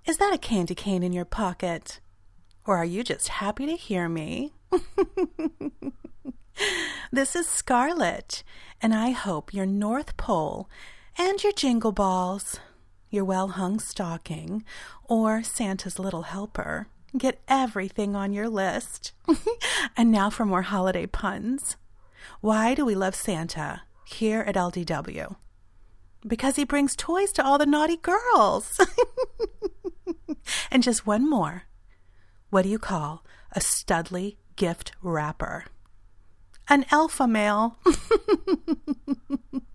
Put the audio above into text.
Is that a candy cane in your pocket? Or are you just happy to hear me? This is Scarlett, and I hope your North Pole and your jingle balls, your well-hung stocking, or Santa's little helper get everything on your list. And now for more holiday puns. Why do we love Santa here at LDW? Because he brings toys to all the naughty girls. And just one more. What do you call a Studley gift wrapper? An alpha male.